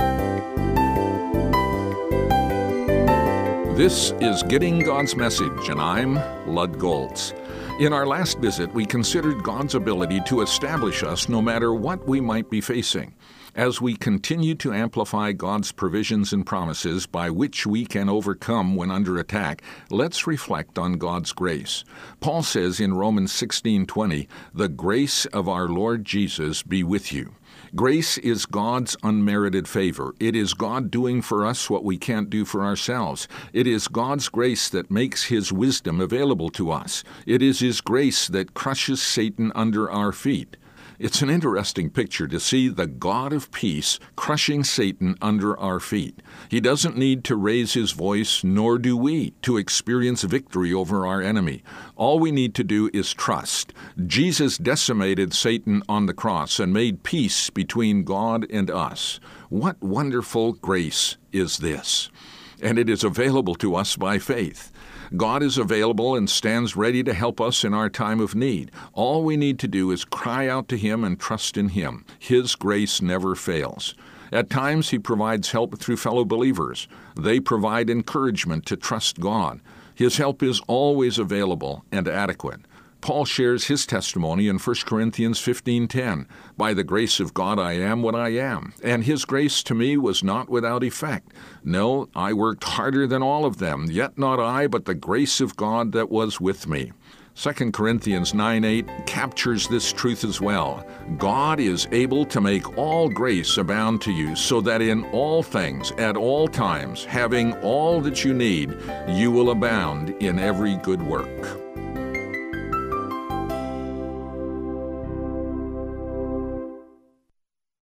This is Getting God's Message, and I'm Lud Goltz. In our last visit, we considered God's ability to establish us no matter what we might be facing. As we continue to amplify God's provisions and promises by which we can overcome when under attack, let's reflect on God's grace. Paul says in Romans 16:20, "The grace of our Lord Jesus be with you." Grace is God's unmerited favor. It is God doing for us what we can't do for ourselves. It is God's grace that makes His wisdom available to us. It is His grace that crushes Satan under our feet. It's an interesting picture to see the God of peace crushing Satan under our feet. He doesn't need to raise his voice, nor do we, to experience victory over our enemy. All we need to do is trust. Jesus decimated Satan on the cross and made peace between God and us. What wonderful grace is this? And it is available to us by faith. God is available and stands ready to help us in our time of need. All we need to do is cry out to Him and trust in Him. His grace never fails. At times, He provides help through fellow believers. They provide encouragement to trust God. His help is always available and adequate. Paul shares his testimony in 1 Corinthians 15:10. "By the grace of God I am what I am, and His grace to me was not without effect. No, I worked harder than all of them, yet not I, but the grace of God that was with me." 2 Corinthians 9:8 captures this truth as well. "God is able to make all grace abound to you, so that in all things, at all times, having all that you need, you will abound in every good work."